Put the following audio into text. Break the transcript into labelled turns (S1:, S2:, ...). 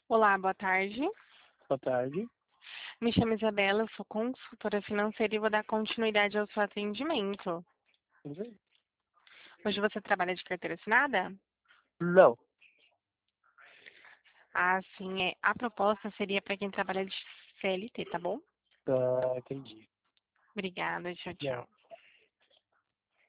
S1: Olá, boa tarde.
S2: Boa tarde.
S1: Me chamo Isabela, eu sou consultora financeira e vou dar continuidade ao seu atendimento.
S2: Tudo bem?
S1: Hoje você trabalha de carteira assinada?
S2: Não.
S1: Ah, sim, a proposta seria para quem trabalha de CLT, tá bom?
S2: Ah, entendi.
S1: Obrigada, tchau,
S2: Não.
S1: tchau.